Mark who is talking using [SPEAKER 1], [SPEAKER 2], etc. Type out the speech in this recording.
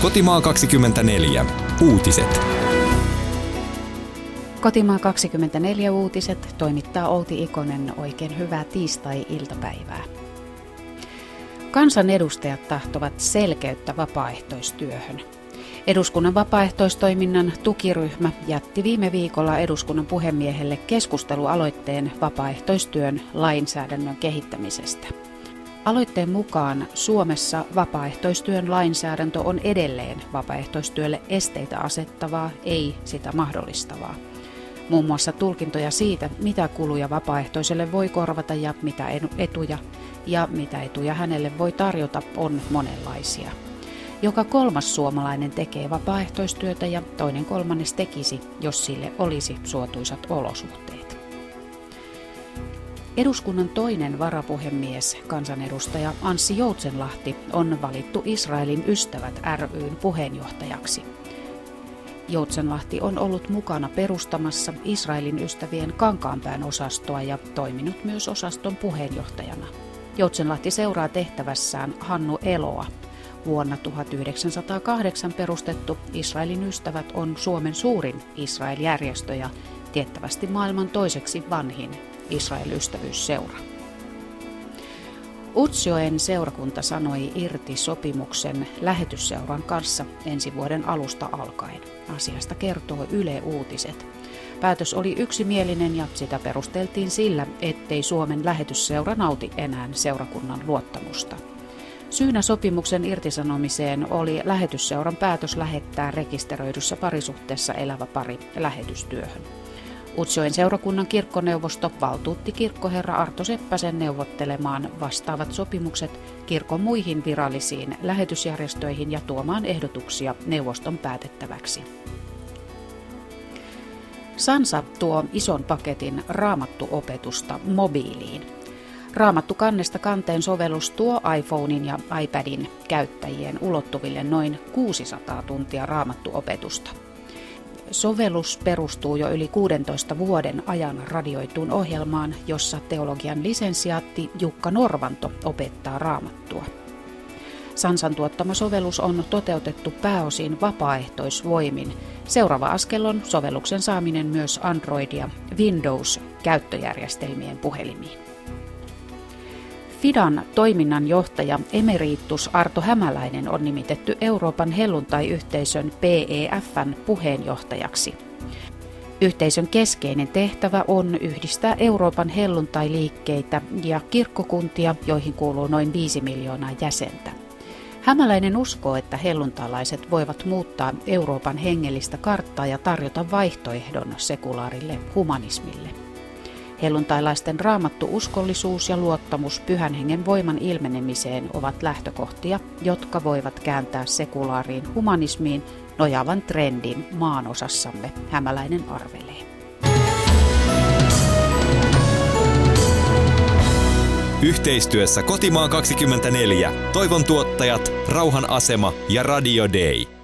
[SPEAKER 1] Kotimaa 24. Uutiset.
[SPEAKER 2] Kotimaa 24 uutiset toimittaa Outi Ikonen. Oikein hyvää tiistai-iltapäivää. Kansanedustajat tahtovat selkeyttä vapaaehtoistyöhön. Eduskunnan vapaaehtoistoiminnan tukiryhmä jätti viime viikolla eduskunnan puhemiehelle keskustelualoitteen vapaaehtoistyön lainsäädännön kehittämisestä. Aloitteen mukaan Suomessa vapaaehtoistyön lainsäädäntö on edelleen vapaaehtoistyölle esteitä asettavaa, ei sitä mahdollistavaa. Muun muassa tulkintoja siitä, mitä kuluja vapaaehtoiselle voi korvata ja mitä etuja hänelle voi tarjota, on monenlaisia. Joka kolmas suomalainen tekee vapaaehtoistyötä ja toinen kolmannes tekisi, jos sille olisi suotuisat olosuhteet. Eduskunnan toinen varapuhemies, kansanedustaja Anssi Joutsenlahti, on valittu Israelin ystävät ry:n puheenjohtajaksi. Joutsenlahti on ollut mukana perustamassa Israelin ystävien Kankaanpään osastoa ja toiminut myös osaston puheenjohtajana. Joutsenlahti seuraa tehtävässään Hannu Eloa. Vuonna 1908 perustettu Israelin ystävät on Suomen suurin Israel-järjestö ja tiettävästi maailman toiseksi vanhin Israel-ystävyysseura. Utsjoen seurakunta sanoi irti sopimuksen lähetysseuran kanssa ensi vuoden alusta alkaen. Asiasta kertoo Yle Uutiset. Päätös oli yksimielinen ja sitä perusteltiin sillä, ettei Suomen lähetysseura nauti enää seurakunnan luottamusta. Syynä sopimuksen irtisanomiseen oli lähetysseuran päätös lähettää rekisteröidyssä parisuhteessa elävä pari lähetystyöhön. Utsjoen seurakunnan kirkkoneuvosto valtuutti kirkkoherra Arto Seppäsen neuvottelemaan vastaavat sopimukset kirkon muihin virallisiin lähetysjärjestöihin ja tuomaan ehdotuksia neuvoston päätettäväksi. Sansa tuo ison paketin raamattuopetusta mobiiliin. Raamattukannesta kanteen sovellus tuo iPhonein ja iPadin käyttäjien ulottuville noin 600 tuntia raamattuopetusta. Sovellus perustuu jo yli 16 vuoden ajan radioituun ohjelmaan, jossa teologian lisensiaatti Jukka Norvanto opettaa raamattua. Sansan tuottama sovellus on toteutettu pääosin vapaaehtoisvoimin. Seuraava askel on sovelluksen saaminen myös Android- ja Windows-käyttöjärjestelmien puhelimiin. FIDAn toiminnanjohtaja emeritus Arto Hämäläinen on nimitetty Euroopan helluntai-yhteisön PEF:n puheenjohtajaksi. Yhteisön keskeinen tehtävä on yhdistää Euroopan helluntai-liikkeitä ja kirkkokuntia, joihin kuuluu noin 5 miljoonaa jäsentä. Hämäläinen uskoo, että helluntalaiset voivat muuttaa Euroopan hengellistä karttaa ja tarjota vaihtoehdon sekulaarille humanismille. Helluntailaisten raamattu-uskollisuus ja luottamus Pyhän Hengen voiman ilmenemiseen ovat lähtökohtia, jotka voivat kääntää sekulaariin humanismiin nojaavan trendin maanosassamme, Hämäläinen arvelee.
[SPEAKER 1] Yhteistyössä Kotimaa 24. Toivon tuottajat, Rauhan asema ja Radio Day.